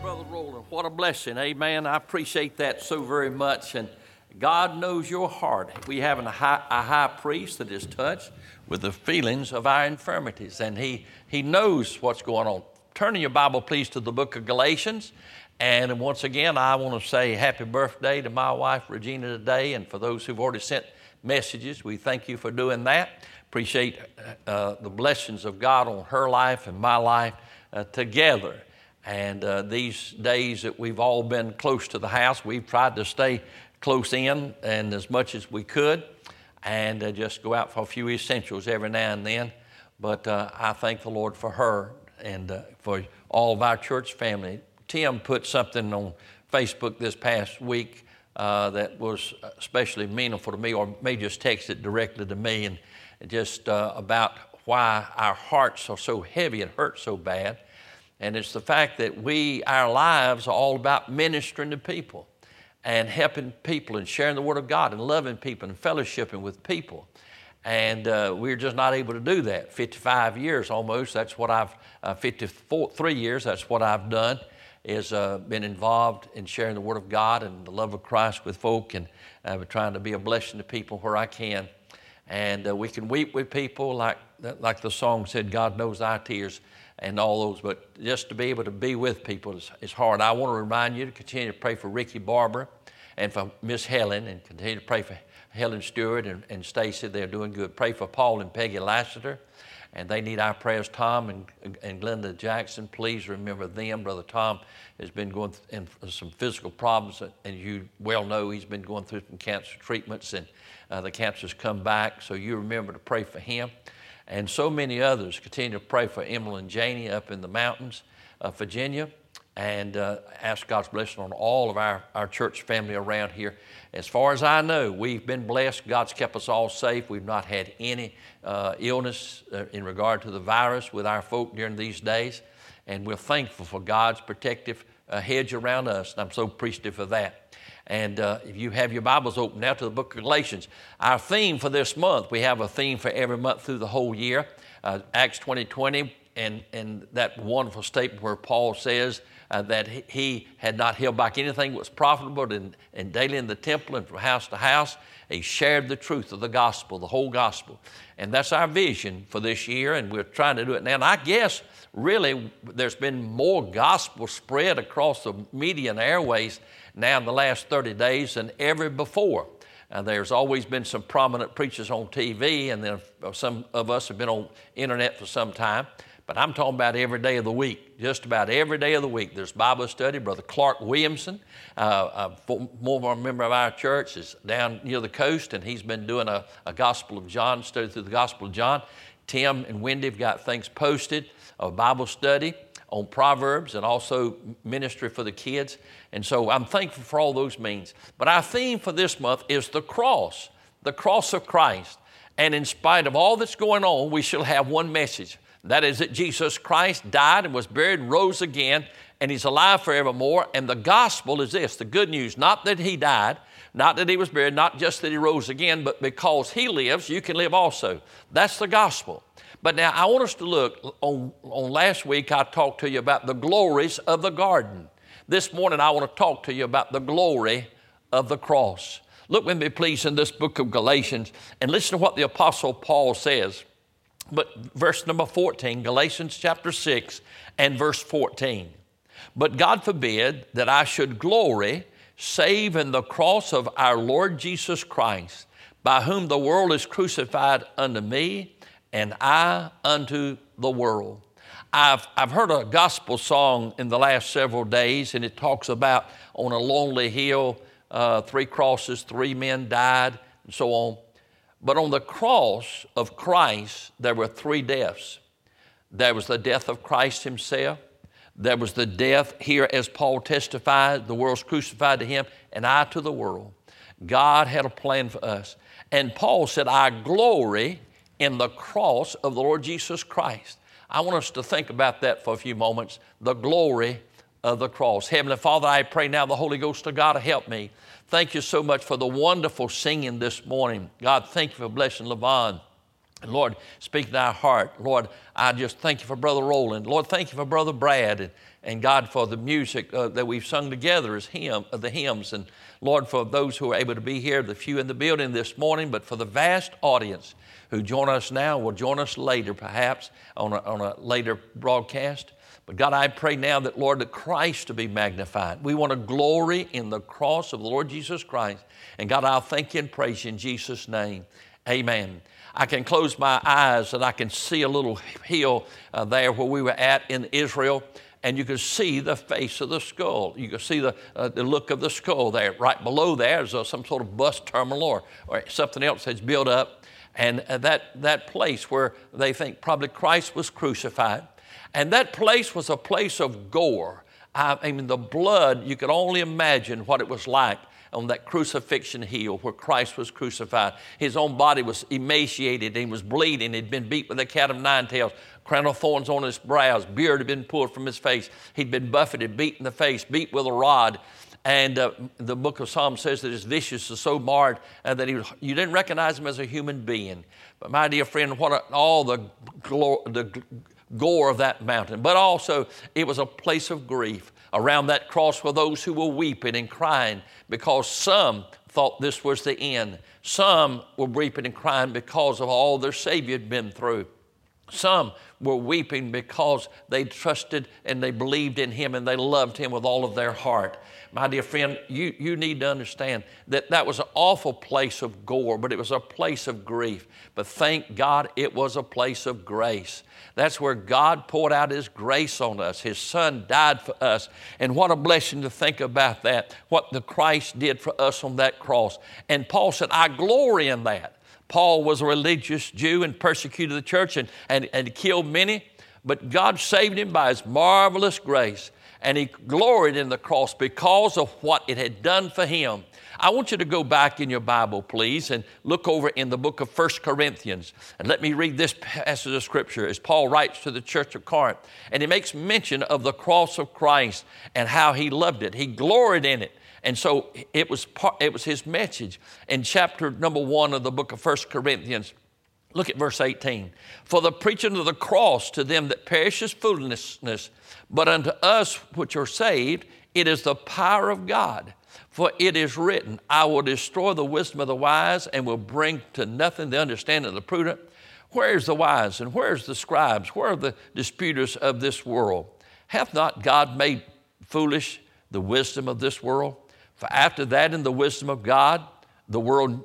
Brother Roland. What a blessing. Amen. I appreciate that so very much. And God knows your heart. We have a high priest that is touched with the feelings of our infirmities. And he knows what's going on. Turn in your Bible, please, to the book of Galatians. And once again, I want to say happy birthday to my wife, Regina, today. And for those who've already sent messages, we thank you for doing that. Appreciate the blessings of God on her life and my life together. And these days that we've all been close to the house, we've tried to stay close in and as much as we could and just go out for a few essentials every now and then. But I thank the Lord for her and for all of our church family. Tim put something on Facebook this past week that was especially meaningful to me, or may just text it directly to me, and just about why our hearts are so heavy and hurt so bad. And it's the fact that our lives are all about ministering to people and helping people and sharing the Word of God and loving people and fellowshipping with people. And we're just not able to do that. 55 years almost, that's what 3 years, that's what I've done, is been involved in sharing the Word of God and the love of Christ with folk, and trying to be a blessing to people where I can. And we can weep with people like the song said, God knows our tears, and all those, but just to be able to be with people is hard. I want to remind you to continue to pray for Ricky Barber and for Miss Helen, and continue to pray for Helen Stewart and Stacy. They're doing good. Pray for Paul and Peggy Lassiter, and they need our prayers. Tom and Glenda Jackson, please remember them. Brother Tom has been going through some physical problems, and you well know he's been going through some cancer treatments, and the cancer's come back, so you remember to pray for him. And so many others. Continue to pray for Emily and Janie up in the mountains of Virginia, and ask God's blessing on all of our church family around here. As far as I know, we've been blessed. God's kept us all safe. We've not had any illness in regard to the virus with our folk during these days, and we're thankful for God's protective hedge around us, and I'm so appreciative of that. And if you have your Bibles open now to the book of Galatians, our theme for this month, we have a theme for every month through the whole year, Acts 20:20, and that wonderful statement where Paul says that he had not held back anything that was profitable, and daily in the temple and from house to house, he shared the truth of the gospel, the whole gospel. And that's our vision for this year, and we're trying to do it now. And I guess really there's been more gospel spread across the media and airways now in the last 30 days than ever before. There's always been some prominent preachers on TV, and then some of us have been on internet for some time. But I'm talking about every day of the week, just about every day of the week. There's Bible study. Brother Clark Williamson, more of a member of our church, is down near the coast, and he's been doing a Gospel of John, study through the Gospel of John. Tim and Wendy have got things posted, a Bible study on Proverbs, and also ministry for the kids. And so I'm thankful for all those means. But our theme for this month is the cross of Christ. And in spite of all that's going on, we shall have one message. That is that Jesus Christ died and was buried and rose again, and he's alive forevermore. And the gospel is this, the good news, not that he died, not that he was buried, not just that he rose again, but because he lives, you can live also. That's the gospel. But now I want us to look, on last week I talked to you about the glories of the garden. This morning I want to talk to you about the glory of the cross. Look with me please in this book of Galatians and listen to what the Apostle Paul says. But verse number 14, Galatians chapter 6 and verse 14. But God forbid that I should glory save in the cross of our Lord Jesus Christ, by whom the world is crucified unto me, and I unto the world. I've heard a gospel song in the last several days, and it talks about on a lonely hill, 3 crosses, 3 men died, and so on. But on the cross of Christ, there were 3 deaths. There was the death of Christ himself. There was the death here, as Paul testified, the world's crucified to him, and I to the world. God had a plan for us. And Paul said, I glory in the cross of the Lord Jesus Christ. I want us to think about that for a few moments, the glory of the cross. Heavenly Father, I pray now the Holy Ghost of God to help me. Thank you so much for the wonderful singing this morning. God, thank you for blessing LaVon And Lord, speak to our heart. Lord, I just thank you for Brother Roland. Lord, thank you for Brother Brad. And God, for the music that we've sung together as the hymns. And Lord, for those who are able to be here, the few in the building this morning, but for the vast audience who join us now, will join us later perhaps on a later broadcast. But God, I pray now that, Lord, that Christ to be magnified. We want to glory in the cross of the Lord Jesus Christ. And God, I'll thank you and praise you in Jesus' name. Amen. I can close my eyes and I can see a little hill there where we were at in Israel. And you can see the face of the skull. You can see the look of the skull there. Right below there is some sort of bus terminal or something else that's built up. And that place where they think probably Christ was crucified. And that place was a place of gore. I mean, the blood, you could only imagine what it was like on that crucifixion hill where Christ was crucified. His own body was emaciated and he was bleeding. He'd been beat with a cat of nine tails, crown of thorns on his brows, beard had been pulled from his face. He'd been buffeted, beat in the face, beat with a rod. And the book of Psalms says that his vicious is so marred that you didn't recognize him as a human being. But my dear friend, all the gore of that mountain. But also it was a place of grief. Around that cross were those who were weeping and crying because some thought this was the end. Some were weeping and crying because of all their Savior had been through. Some were weeping because they trusted and they believed in him and they loved him with all of their heart. My dear friend, you need to understand that was an awful place of gore, but it was a place of grief. But thank God it was a place of grace. That's where God poured out his grace on us. His son died for us. And what a blessing to think about that, what the Christ did for us on that cross. And Paul said, I glory in that. Paul was a religious Jew and persecuted the church and killed many, but God saved him by his marvelous grace. And he gloried in the cross because of what it had done for him. I want you to go back in your Bible, please, and look over in the book of 1 Corinthians. And let me read this passage of Scripture as Paul writes to the church of Corinth. And he makes mention of the cross of Christ and how he loved it. He gloried in it. And so it was his message. In chapter number 1 of the book of 1 Corinthians, look at verse 18. For the preaching of the cross to them that perish is foolishness, but unto us which are saved, it is the power of God. For it is written, I will destroy the wisdom of the wise and will bring to nothing the understanding of the prudent. Where is the wise and where is the scribes? Where are the disputers of this world? Hath not God made foolish the wisdom of this world? For after that in the wisdom of God, the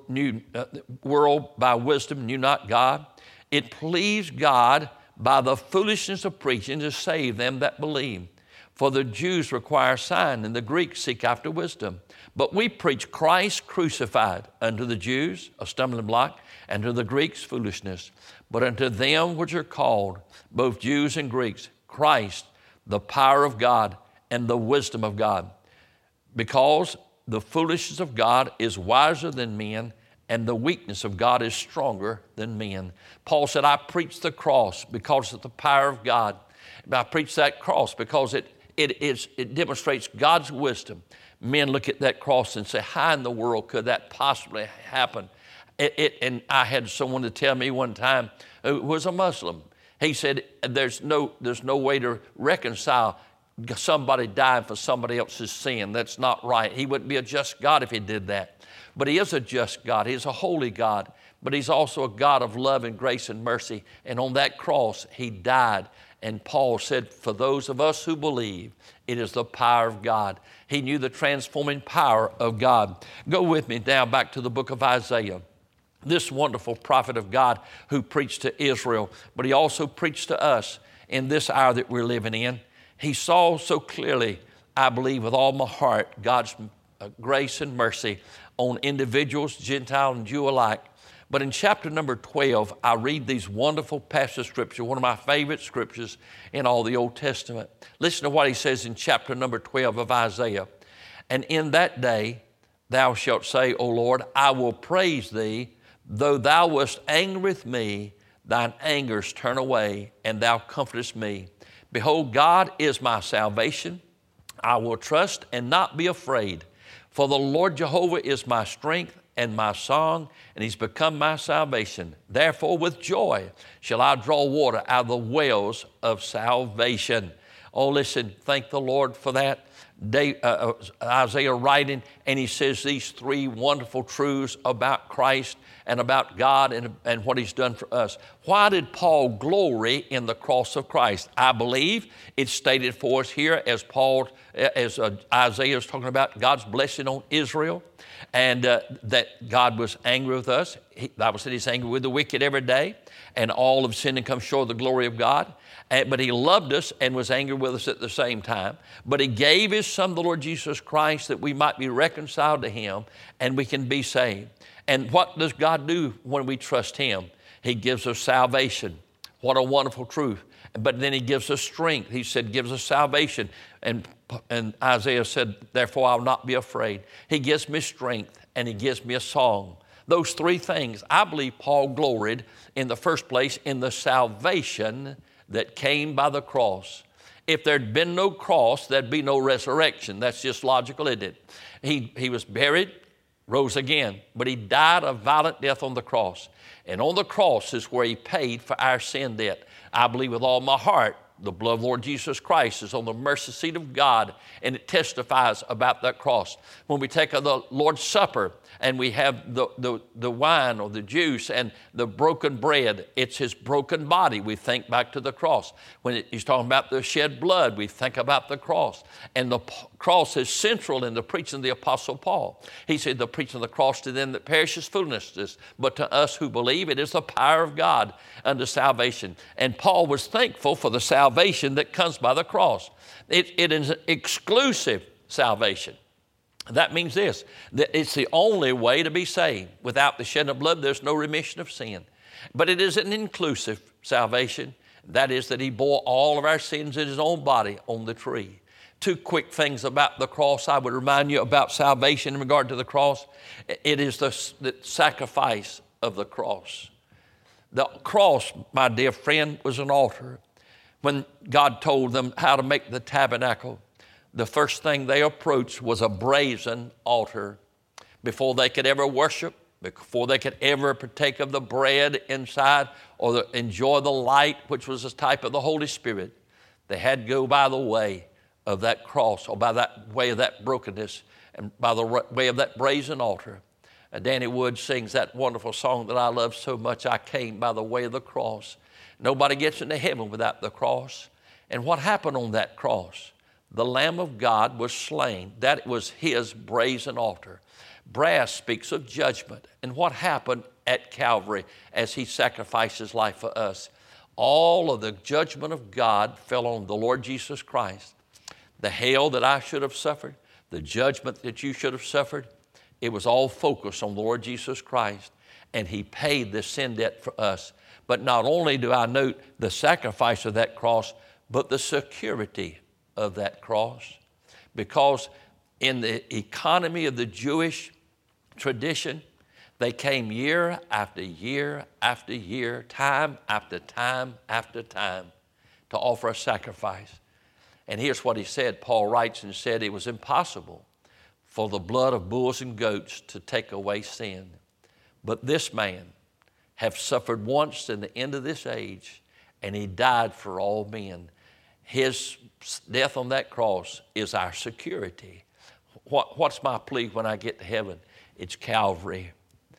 world by wisdom knew not God. It pleased God by the foolishness of preaching to save them that believe. For the Jews require a sign, and the Greeks seek after wisdom. But we preach Christ crucified, unto the Jews a stumbling block, and to the Greeks foolishness. But unto them which are called, both Jews and Greeks, Christ, the power of God and the wisdom of God. Because the foolishness of God is wiser than men, and the weakness of God is stronger than men. Paul said, I preach the cross because of the power of God. I preach that cross because it demonstrates God's wisdom. Men look at that cross and say, how in the world could that possibly happen? And I had someone to tell me one time who was a Muslim. He said, there's no way to reconcile somebody dying for somebody else's sin. That's not right. He wouldn't be a just God if he did that. But he is a just God. He's a holy God. But he's also a God of love and grace and mercy. And on that cross, he died. And Paul said, for those of us who believe, it is the power of God. He knew the transforming power of God. Go with me now back to the book of Isaiah. This wonderful prophet of God who preached to Israel, but he also preached to us in this hour that we're living in. He saw so clearly, I believe with all my heart, God's grace and mercy on individuals, Gentile and Jew alike. But in chapter number 12, I read these wonderful passages of Scripture, one of my favorite scriptures in all the Old Testament. Listen to what he says in chapter number 12 of Isaiah. And in that day thou shalt say, O Lord, I will praise thee. Though thou wast angry with me, thine angers turn away, and thou comfortest me. Behold, God is my salvation. I will trust and not be afraid. For the Lord Jehovah is my strength, and my song, and he's become my salvation. Therefore, with joy shall I draw water out of the wells of salvation. Oh, listen, thank the Lord for that. Isaiah writing, and he says these three wonderful truths about Christ and about God and what he's done for us. Why did Paul glory in the cross of Christ? I believe it's stated for us here as Isaiah is talking about God's blessing on Israel, and that God was angry with us. The Bible said he's angry with the wicked every day, and all have sinned and come short of the glory of God. But he loved us and was angry with us at the same time. But he gave his son, the Lord Jesus Christ, that we might be reconciled to him and we can be saved. And what does God do when we trust him? He gives us salvation. What a wonderful truth. But then he gives us strength. He said, gives us salvation. And Isaiah said, therefore I'll not be afraid. He gives me strength and he gives me a song. Those three things, I believe Paul gloried in the first place in the salvation that came by the cross. If there'd been no cross, there'd be no resurrection. That's just logical, isn't it? He was buried, rose again, but he died a violent death on the cross. And on the cross is where he paid for our sin debt. I believe with all my heart the blood of the Lord Jesus Christ is on the mercy seat of God, and it testifies about that cross. When we take the Lord's Supper and we have the wine or the juice and the broken bread, it's his broken body. We think back to the cross. When he's talking about the shed blood, we think about the cross. And the cross is central in the preaching of the Apostle Paul. He said, the preaching of the cross to them that perish is foolishness, but to us who believe it is the power of God unto salvation. And Paul was thankful for the salvation that comes by the cross. It is exclusive salvation. That means this, that it's the only way to be saved. Without the shedding of blood, there's no remission of sin. But it is an inclusive salvation. That is that he bore all of our sins in his own body on the tree. Two quick things about the cross I would remind you about salvation in regard to the cross. It is the sacrifice of the cross. The cross, my dear friend, was an altar. When God told them how to make the tabernacle, the first thing they approached was a brazen altar. Before they could ever worship, before they could ever partake of the bread inside or enjoy the light, which was a type of the Holy Spirit, they had to go by the way of that cross, or by that way of that brokenness, and by the way of that brazen altar. Danny Wood sings that wonderful song that I love so much, I came by the way of the cross. Nobody gets into heaven without the cross. And what happened on that cross? The Lamb of God was slain. That was his brazen altar. Brass speaks of judgment. And what happened at Calvary as he sacrificed his life for us? All of the judgment of God fell on the Lord Jesus Christ. The hell that I should have suffered, the judgment that you should have suffered, it was all focused on the Lord Jesus Christ. And he paid the sin debt for us. But not only do I note the sacrifice of that cross, but the security of that cross. Because in the economy of the Jewish tradition, they came year after year after year, time after time after time to offer a sacrifice. And here's what he said. Paul writes and said it was impossible for the blood of bulls and goats to take away sin. But this man have suffered once in the end of this age, and he died for all men. His death on that cross is our security. What's my plea when I get to heaven? It's Calvary.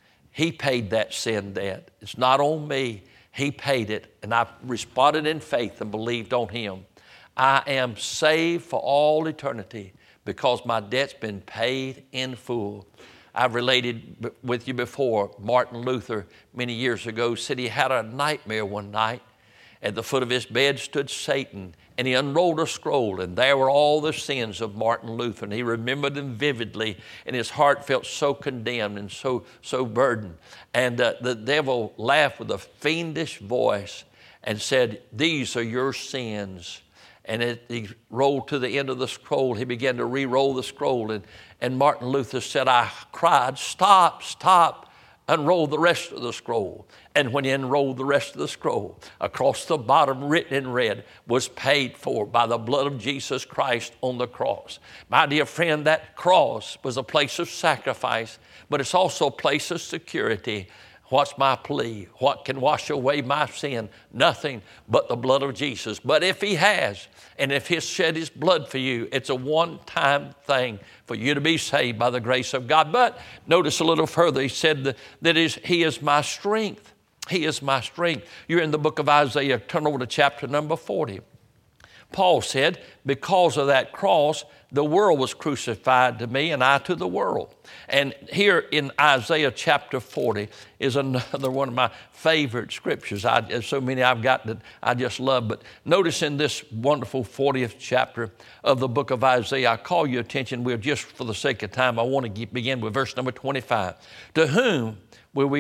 He paid that sin debt. It's not on me. He paid it, and I responded in faith and believed on him. I am saved for all eternity because my debt's been paid in full. I've related with you before, Martin Luther many years ago said he had a nightmare one night. At the foot of his bed stood Satan, and he unrolled a scroll, and there were all the sins of Martin Luther, and he remembered them vividly, and his heart felt so condemned and so burdened. And the devil laughed with a fiendish voice and said, "These are your sins." And he rolled to the end of the scroll. He began to re-roll the scroll. And Martin Luther said, I cried, stop, unroll the rest of the scroll. And when he unrolled the rest of the scroll, across the bottom written in red, was paid for by the blood of Jesus Christ on the cross. My dear friend, that cross was a place of sacrifice, but it's also a place of security. What's my plea? What can wash away my sin? Nothing but the blood of Jesus. But if he has, and if he's shed his blood for you, it's a one-time thing for you to be saved by the grace of God. But notice a little further, he said that he is my strength. He is my strength. You're in the book of Isaiah. Turn over to chapter number 40. Paul said, because of that cross, the world was crucified to me and I to the world. And here in Isaiah chapter 40 is another one of my favorite scriptures. There's so many I've got that I just love. But notice in this wonderful 40th chapter of the book of Isaiah, I call your attention, we're just for the sake of time, I want to begin with verse number 25. To whom will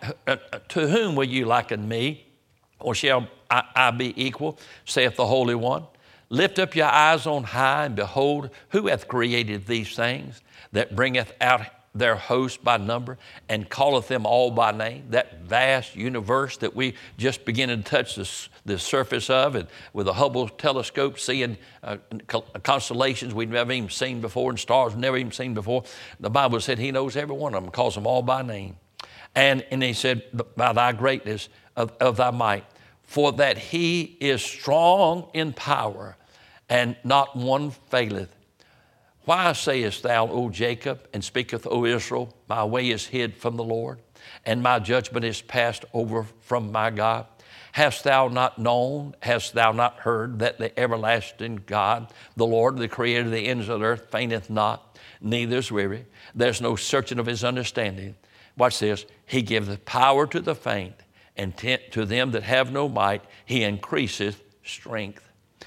you liken me? Or shall I be equal, saith the Holy One? Lift up your eyes on high, and behold, who hath created these things, that bringeth out their host by number, and calleth them all by name? That vast universe that we just beginning to touch the surface of, and with a Hubble telescope seeing constellations we've never even seen before, and stars we've never even seen before. The Bible said he knows every one of them, calls them all by name. And he said, by thy greatness of thy might, for that he is strong in power, and not one faileth. Why sayest thou, O Jacob, and speaketh, O Israel, my way is hid from the Lord, and my judgment is passed over from my God? Hast thou not known, hast thou not heard, that the everlasting God, the Lord, the creator of the ends of the earth, fainteth not, neither is weary? There's no searching of his understanding. Watch this. He giveth power to the faint, and to them that have no might, he increaseth strength.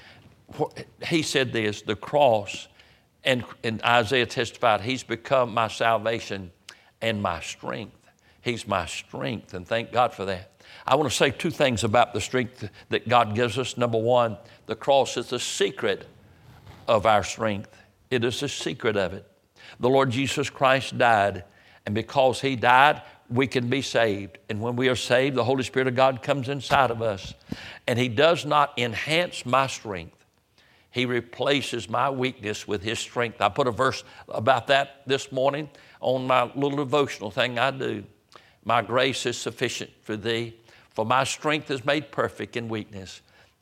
He said this, the cross, and Isaiah testified, he's become my salvation and my strength. He's my strength, and thank God for that. I want to say two things about the strength that God gives us. Number one, the cross is the secret of our strength. It is the secret of it. The Lord Jesus Christ died, and because he died, we can be saved. And when we are saved, the Holy Spirit of God comes inside of us, and he does not enhance my strength. He replaces my weakness with his strength. I put a verse about that this morning on my little devotional thing I do. My grace is sufficient for thee, for my strength is made perfect in weakness.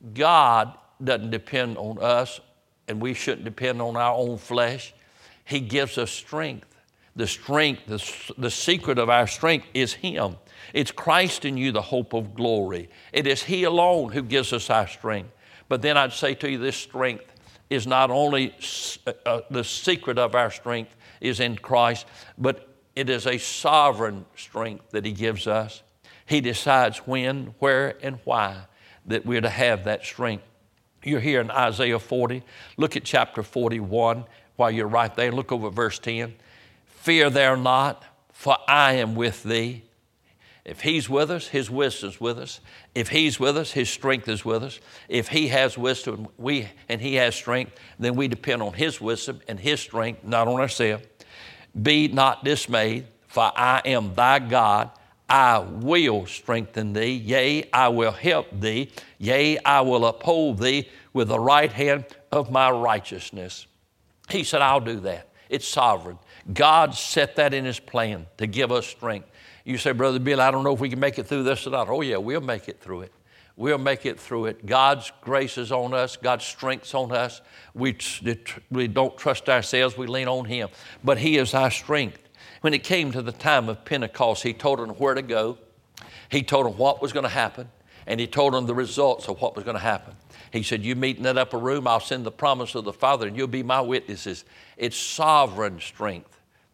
God doesn't depend on us, and we shouldn't depend on our own flesh. He gives us strength. The strength, the secret of our strength is him. It's Christ in you, the hope of glory. It is he alone who gives us our strength. But then I'd say to you, this strength is not only the secret of our strength is in Christ, but it is a sovereign strength that he gives us. He decides when, where, and why that we're to have that strength. You're here in Isaiah 40. Look at chapter 41 while you're right there. Look over verse 10. Fear thou not, for I am with thee. If he's with us, his wisdom's with us. If he's with us, his strength is with us. If he has wisdom and he has strength, then we depend on his wisdom and his strength, not on ourselves. Be not dismayed, for I am thy God. I will strengthen thee. Yea, I will help thee. Yea, I will uphold thee with the right hand of my righteousness. He said, I'll do that. It's sovereign. God set that in his plan to give us strength. You say, Brother Bill, I don't know if we can make it through this or not. Oh, yeah, we'll make it through it. We'll make it through it. God's grace is on us. God's strength's on us. We don't trust ourselves. We lean on him. But he is our strength. When it came to the time of Pentecost, he told them where to go. He told them what was going to happen. And he told them the results of what was going to happen. He said, you meet in that upper room, I'll send the promise of the Father, and you'll be my witnesses. It's sovereign strength.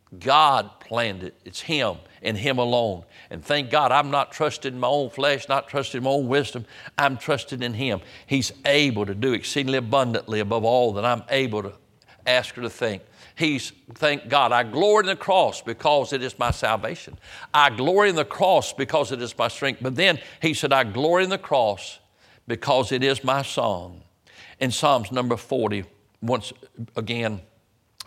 God planned it. It's him and him alone. And thank God I'm not trusting in my own flesh, not trusting in my own wisdom. I'm trusting in him. He's able to do exceedingly abundantly above all that I'm able to ask or to think. Thank God, I glory in the cross because it is my salvation. I glory in the cross because it is my strength. But then he said, I glory in the cross because it is my song. In Psalms number 40, once again,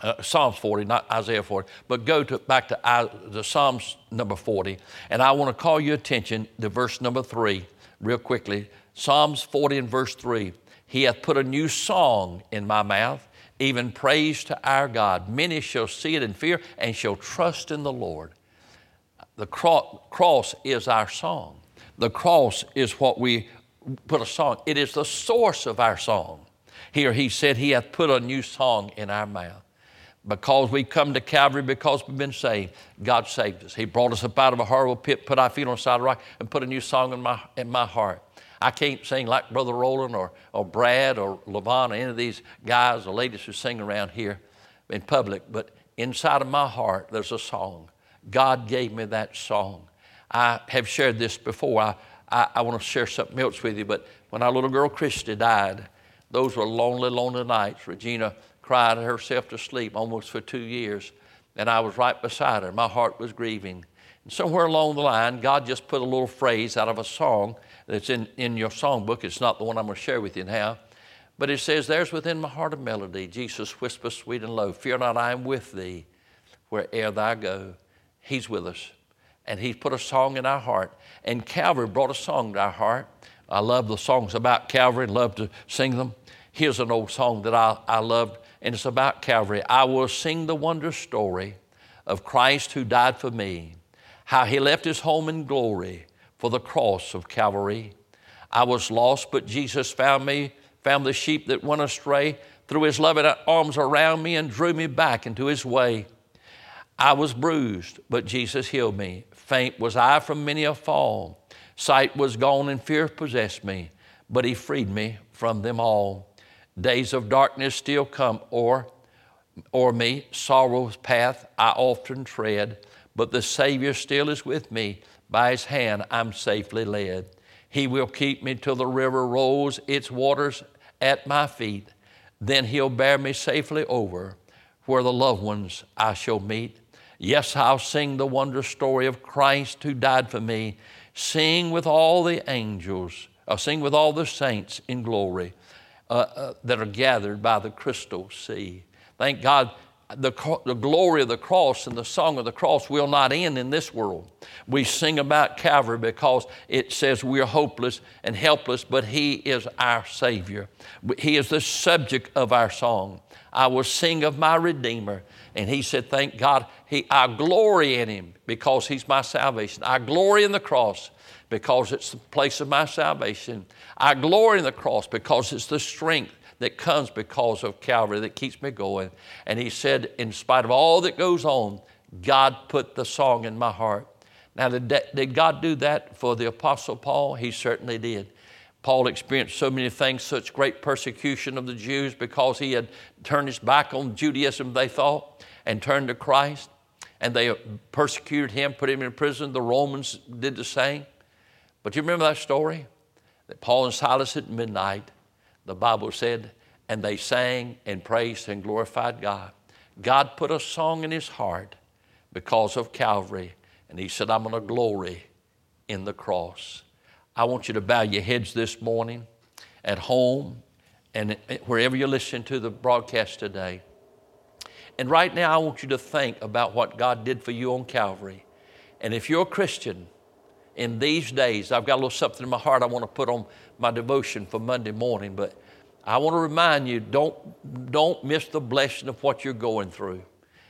Psalms 40, not Isaiah 40, but go back to the Psalms number 40. And I want to call your attention to verse number 3 real quickly. Psalms 40 and verse 3. He hath put a new song in my mouth, even praise to our God. Many shall see it and fear and shall trust in the Lord. The cross is our song. The cross is what we put a song. It is the source of our song. Here he said he hath put a new song in our mouth. Because we come to Calvary, because we've been saved, God saved us. He brought us up out of a horrible pit, put our feet on the side of the rock, and put a new song in my heart. I can't sing like Brother Roland or Brad or Levon or any of these guys or ladies who sing around here in public, but inside of my heart there's a song. God gave me that song. I have shared this before. I want to share something else with you, but when our little girl Christy died, those were lonely, lonely nights. Regina cried herself to sleep almost for 2 years, and I was right beside her. My heart was grieving. And somewhere along the line, God just put a little phrase out of a song that's in your songbook. It's not the one I'm going to share with you now, but it says, there's within my heart a melody. Jesus whispers sweet and low, fear not, I am with thee where'er thou go. He's with us, and he's put a song in our heart. And Calvary brought a song to our heart. I love the songs about Calvary, love to sing them. Here's an old song that I loved, and it's about Calvary. I will sing the wondrous story of Christ who died for me, how he left his home in glory for the cross of Calvary. I was lost, but Jesus found me, found the sheep that went astray, threw his loving arms around me and drew me back into his way. I was bruised, but Jesus healed me. Faint was I from many a fall. Sight was gone and fear possessed me, but he freed me from them all. Days of darkness still come o'er me, sorrow's path I often tread, but the Savior still is with me. By his hand I'm safely led. He will keep me till the river rolls its waters at my feet. Then he'll bear me safely over where the loved ones I shall meet. Yes, I'll sing the wondrous story of Christ who died for me. Sing with all the angels, sing with all the saints in glory that are gathered by the crystal sea. Thank God, the glory of the cross and the song of the cross will not end in this world. We sing about Calvary because it says we're hopeless and helpless, but he is our Savior. He is the subject of our song. I will sing of my Redeemer. And he said, thank God, I glory in him because he's my salvation. I glory in the cross because it's the place of my salvation. I glory in the cross because it's the strength that comes because of Calvary that keeps me going. And he said, in spite of all that goes on, God put the song in my heart. Now, did God do that for the Apostle Paul? He certainly did. Paul experienced so many things, such great persecution of the Jews because he had turned his back on Judaism, they thought, and turned to Christ. And they persecuted him, put him in prison. The Romans did the same. But you remember that story? That Paul and Silas at midnight, the Bible said, and they sang and praised and glorified God. God put a song in his heart because of Calvary. And he said, I'm going to glory in the cross. I want you to bow your heads this morning at home and wherever you're listening to the broadcast today. And right now, I want you to think about what God did for you on Calvary. And if you're a Christian, in these days, I've got a little something in my heart I want to put on my devotion for Monday morning, but I want to remind you, don't miss the blessing of what you're going through.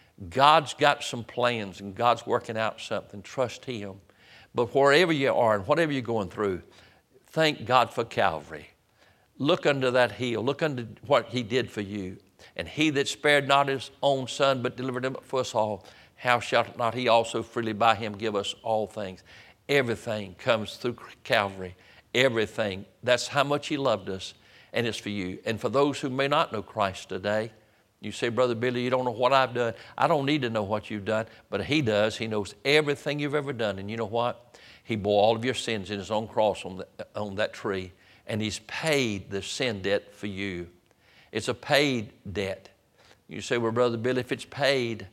God's got some plans and God's working out something. Trust him. But wherever you are and whatever you're going through, thank God for Calvary. Look under that heel. Look under what he did for you. And he that spared not his own son, but delivered him up for us all, how shall not he also freely by him give us all things? Everything comes through Calvary. Everything. That's how much he loved us, and it's for you. And for those who may not know Christ today, you say, Brother Billy, you don't know what I've done. I don't need to know what you've done, but he does. He knows everything you've ever done. And you know what? He bore all of your sins in his own cross on that tree, and he's paid the sin debt for you. It's a paid debt. You say, well, Brother Billy, if it's paid,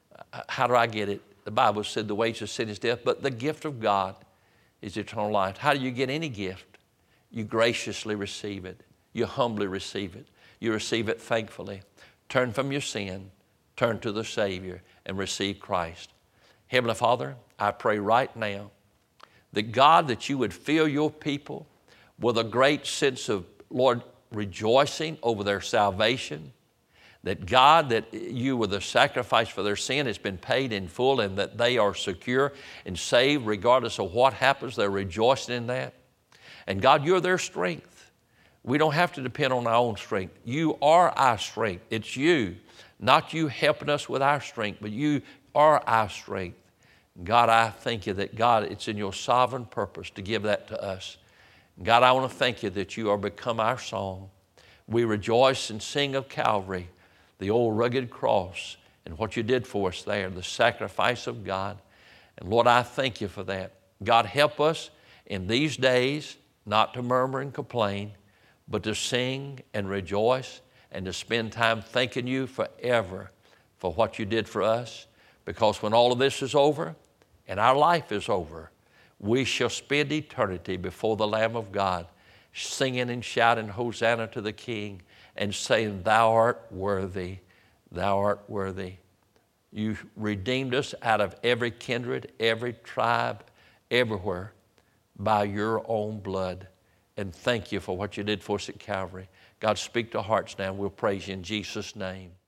how do I get it? The Bible said the wages of sin is death, but the gift of God is eternal life. How do you get any gift? You graciously receive it. You humbly receive it. You receive it thankfully. Turn from your sin. turn to the Savior and receive Christ. Heavenly Father, I pray right now that God, that you would fill your people with a great sense of, Lord, rejoicing over their salvation. That God, that you with the sacrifice for their sin has been paid in full, and that they are secure and saved regardless of what happens. They're rejoicing in that. And God, you're their strength. We don't have to depend on our own strength. You are our strength. It's you, not you helping us with our strength, but you are our strength. God, I thank you that, God, it's in your sovereign purpose to give that to us. God, I want to thank you that you are become our song. We rejoice and sing of Calvary, the old rugged cross, and what you did for us there, the sacrifice of God. And Lord, I thank you for that. God, help us in these days not to murmur and complain, but to sing and rejoice and to spend time thanking you forever for what you did for us. Because when all of this is over and our life is over, we shall spend eternity before the Lamb of God, singing and shouting Hosanna to the King and saying, thou art worthy, thou art worthy. You redeemed us out of every kindred, every tribe, everywhere by your own blood. And thank you for what you did for us at Calvary. God, speak to hearts now. We'll praise you in Jesus' name.